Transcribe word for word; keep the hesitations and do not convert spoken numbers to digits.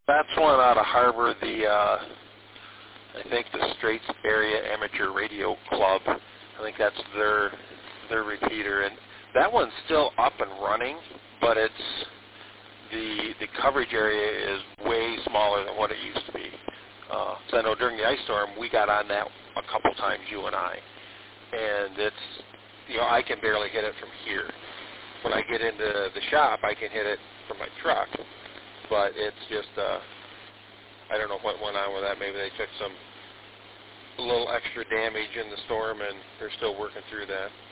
That's one out of Harbor, the, uh, I think the Straits Area Amateur Radio Club. I think that's their, their repeater. And that one's still up and running, but it's, the, the coverage area is way smaller than what it used to be. Uh, so I know during the ice storm, we got on that a couple times, you and I. And it's, you know, I can barely hit it from here. When I get into the shop, I can hit it from my truck. But it's just, uh, I don't know what went on with that. Maybe they took some, a little extra damage in the storm, and they're still working through that.